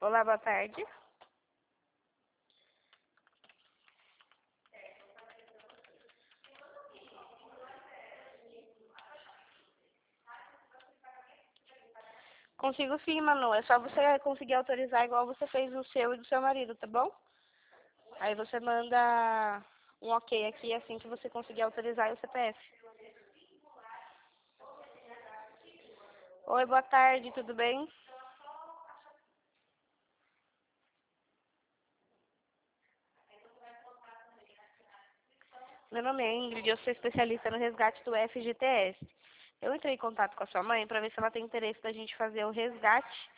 Olá, boa tarde. Consigo sim, Manu. É só você conseguir autorizar igual você fez no seu e do seu marido, tá bom? Aí você manda um ok aqui assim que você conseguir autorizar o CPF. Oi, boa tarde, tudo bem? Meu nome é Ingrid, eu sou especialista no resgate do FGTS. Eu entrei em contato com a sua mãe para ver se ela tem interesse da gente fazer o resgate